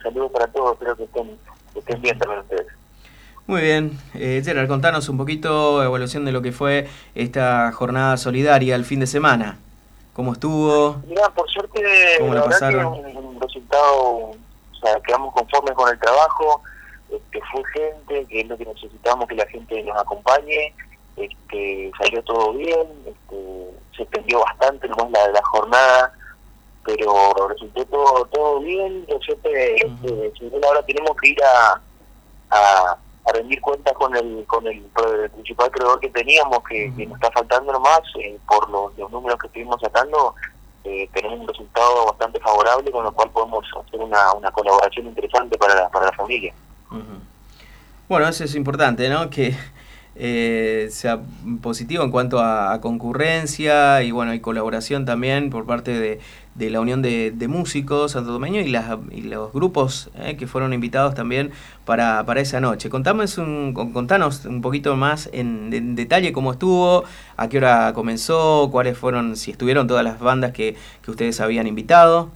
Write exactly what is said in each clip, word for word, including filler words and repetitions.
saludos para todos, espero que estén, que estén bien también ustedes. Muy bien, eh, Gerard, contanos un poquito evaluación de lo que fue esta jornada solidaria el fin de semana. ¿Cómo estuvo? Mirá, por suerte, ¿Cómo la la verdad que pasaron? un, un resultado, o sea, quedamos conformes con el trabajo, este, fue gente, que es lo que necesitamos, que la gente nos acompañe, este, salió todo bien, este, se extendió bastante nomás la, la jornada, pero resultó todo todo bien. Por suerte, este, si bien ahora tenemos que ir a, a, a rendir cuentas con el con el, el principal proveedor que teníamos, que, que nos está faltando nomás, eh, por los, los números que estuvimos sacando, eh, tenemos un resultado bastante favorable, con lo cual podemos hacer una, una colaboración interesante para la, para la familia. Uh-huh. Bueno, eso es importante, ¿no? Que eh, sea positivo en cuanto a, a concurrencia y bueno, y colaboración también por parte de, de la Unión de, de Músicos Santo Domingo y, las, y los grupos eh, que fueron invitados también para, para esa noche. Contamos un, contanos un poquito más en, en detalle cómo estuvo, a qué hora comenzó, cuáles fueron, si estuvieron todas las bandas que, que ustedes habían invitado.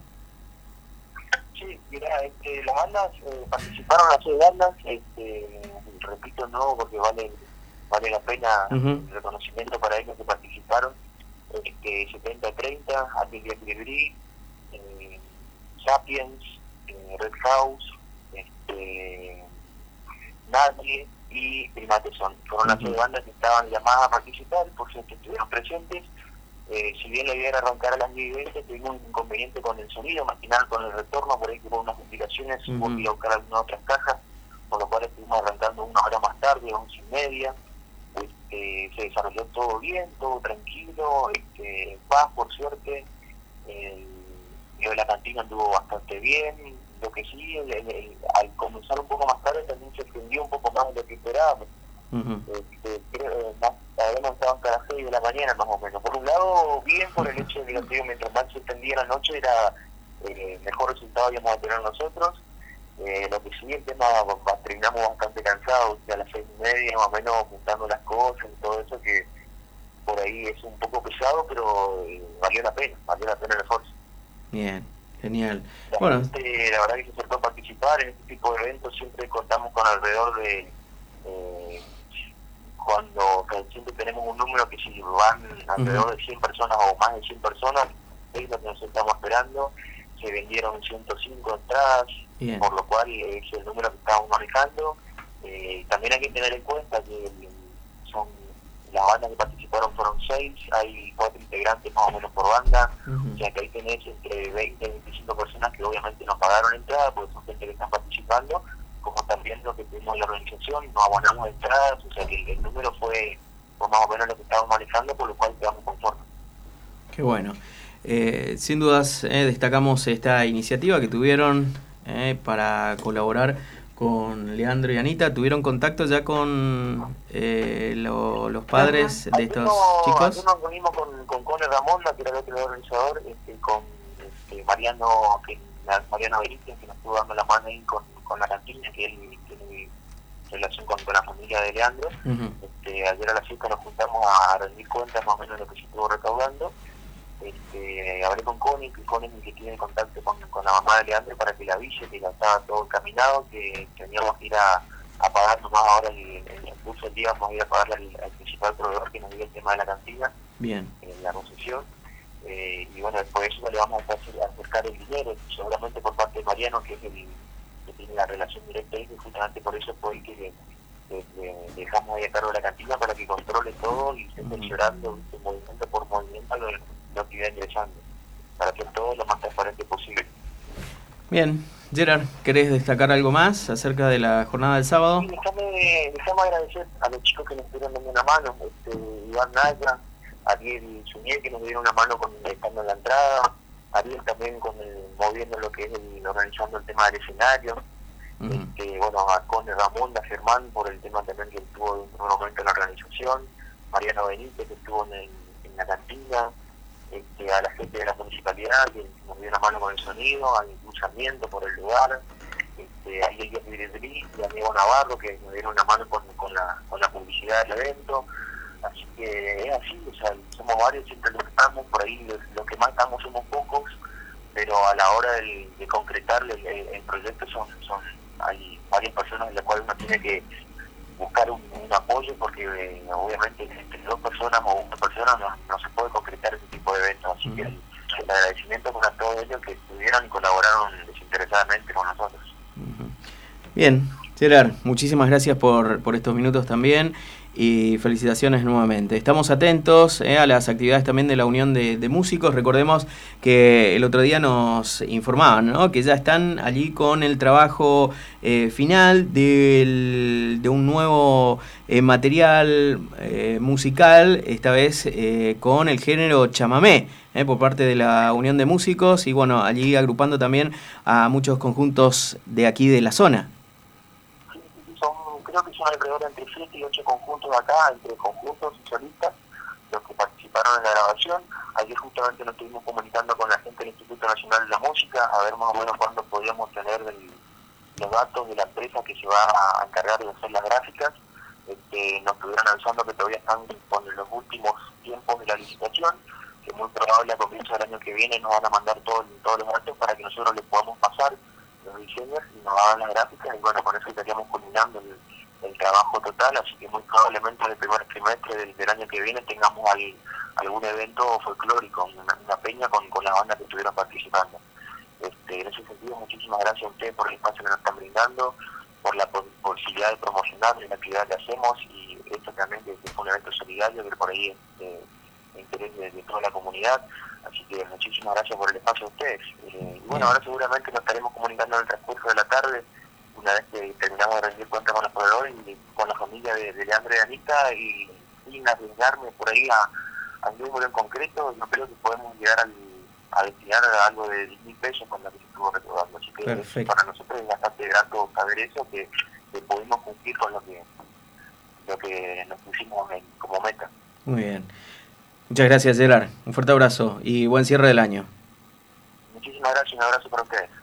Sí, mira, este, las bandas, eh, participaron las seis bandas, este, repito, no, porque vale vale la pena uh-huh. el reconocimiento para ellos que participaron, este, setenta treinta, Atelier Libri, eh, Sapiens, eh, Red House, este, Nadie y El Matezón. Fueron uh-huh. las seis bandas que estaban llamadas a participar, por cierto estuvieron presentes. Eh, si bien la idea era arrancar a las diez y veinte, tuvimos un inconveniente con el sonido, más que nada con el retorno, por ahí hubo unas complicaciones, uh-huh. hubo que ir a buscar algunas otras cajas, por lo cual estuvimos arrancando una hora más tarde, once y media. Este, se desarrolló todo bien, todo tranquilo, este, paz por suerte, el lo de la cantina anduvo bastante bien. Lo que sí, el, el, el, al comenzar un poco más tarde también se extendió un poco más de lo que esperábamos. Uh-huh. este, creo, más, habíamos estado hasta las seis de la mañana más o menos. Por un lado, bien por el hecho de que mientras más se extendía la noche era eh, mejor resultado íbamos a tener nosotros. Eh, lo que sí, el tema, terminamos bastante cansados, a las seis y media más o menos juntando las cosas y todo eso, que por ahí es un poco pesado, pero eh, valió la pena, valió la pena el esfuerzo. Bien, genial. La, bueno. gente, la verdad que se acercó a participar en este tipo de eventos, siempre contamos con alrededor de, eh, cuando siempre tenemos un número que si van alrededor uh-huh. de cien personas o más de cien personas, es lo que nos estamos esperando. Se vendieron ciento cinco entradas, bien. Por lo cual es el número que estamos manejando. Eh, también hay que tener en cuenta que son las bandas que participaron fueron seis, hay cuatro integrantes más o menos por banda, uh-huh. o sea que ahí tenés entre veinte y veinticinco personas que obviamente nos pagaron entrada, porque son gente que están participando, como también lo que tuvimos en la organización, nos abonamos entradas, o sea que el, el número fue, fue más o menos lo que estábamos manejando, por lo cual quedamos conformes. Qué bueno. Eh, sin dudas eh, destacamos esta iniciativa que tuvieron eh, para colaborar con Leandro y Anita. ¿Tuvieron contacto ya con eh, lo, los padres uh-huh. de estos no, chicos? Aquí nos reunimos con, con Cone Ramonda, que era el otro organizador, este, con este, Mariano, que, Mariano Benítez, que nos estuvo dando la mano ahí con, con la cantina, que él tiene relación con, con la familia de Leandro. Uh-huh. este, ayer a las cinco nos juntamos a rendir cuentas más o menos de lo que se estuvo recaudando. Este, hablé con Connie, que Connie es el que tiene contacto con, con la mamá de Leandro para que la avise que ya estaba todo encaminado, que teníamos que ir a, a pagar nomás ahora el, el, el curso del día, vamos a ir a pagarle al, al principal proveedor que nos dio el tema de la cantina, bien, en la concesión, eh, y bueno, después de eso le vamos a acercar el dinero, seguramente por parte de Mariano, que es el que tiene la relación directa ahí, que justamente por eso fue el que le, le, le dejamos ahí a cargo de la cantina para que controle todo y esté mencionando uh-huh. movimiento por movimiento lo, lo que iba ingresando, para hacer todo lo más transparente posible. Bien, Gerard, ¿querés destacar algo más acerca de la jornada del sábado? Sí, déjame, déjame agradecer a los chicos que nos dieron una mano, este, Iván Naya, Ariel Suñé, que nos dieron una mano con estando en la entrada, Ariel también con el, moviendo lo que es el, organizando el tema del escenario, uh-huh. este, bueno, a Cone Ramón, a Germán por el tema también que estuvo en un momento en la organización, Mariano Benítez que estuvo en, el, en la cantina, este, a la gente de la municipalidad que nos dio una mano con el sonido, al impulsamiento por el lugar, este, a Elías Vidri y a Diego Navarro que nos dieron una mano con, con, la, con la publicidad del evento. Así que es así, o sea, somos varios, siempre lo estamos, por ahí los, los que más estamos somos pocos, pero a la hora de, de concretar el, el proyecto son, son hay varias personas en las cuales uno tiene que buscar un, un apoyo, porque eh, obviamente entre dos personas o una persona no, no se puede concretar ese tipo de eventos, así uh-huh. que el, el agradecimiento para todos ellos que estuvieron y colaboraron desinteresadamente con nosotros. Uh-huh. Bien, Gerard, muchísimas gracias por, por estos minutos también y felicitaciones nuevamente. Estamos atentos eh, a las actividades también de la Unión de, de Músicos. Recordemos que el otro día nos informaban, ¿no?, que ya están allí con el trabajo eh, final del, de un nuevo eh, material eh, musical, esta vez eh, con el género chamamé, eh, por parte de la Unión de Músicos, y bueno, allí agrupando también a muchos conjuntos de aquí de la zona. Creo que son alrededor entre siete y ocho conjuntos acá, entre conjuntos y solistas, los que participaron en la grabación. Ayer justamente nos estuvimos comunicando con la gente del Instituto Nacional de la Música, a ver más o menos cuándo podíamos tener el, los datos de la empresa que se va a encargar de hacer las gráficas. Este, nos estuvieron avisando que todavía están con los últimos tiempos de la licitación, que muy probable a comienzo del año que viene nos van a mandar todo, todos los datos para que nosotros les podamos pasar los diseños y nos hagan las gráficas, y bueno, con eso estaríamos culminando el el trabajo total, así que muy probablemente en el primer trimestre del, del año que viene tengamos al, algún evento folclórico, una, una peña con, con las bandas que estuvieron participando. Este, en ese sentido, muchísimas gracias a ustedes por el espacio que nos están brindando, por la posibilidad de promocionar la actividad que hacemos, y esto también que es un evento solidario que por ahí es de, de interés de, de toda la comunidad, así que muchísimas gracias por el espacio a ustedes. Eh, y bueno, ahora seguramente nos estaremos comunicando en el transcurso de la tarde, una vez que terminamos de rendir cuenta con los proveedores y con la familia de, de Leandro y Anita, y sin arriesgarme por ahí a, a un número en concreto, yo creo que podemos llegar al, a destinar algo de diez mil pesos con lo que se estuvo recaudando. Así que Perfecto. Para nosotros es bastante grato saber eso, que, que pudimos cumplir con lo que lo que nos pusimos en, como meta. Muy bien. Muchas gracias, Gerard. Un fuerte abrazo y buen cierre del año. Muchísimas gracias, un abrazo para ustedes.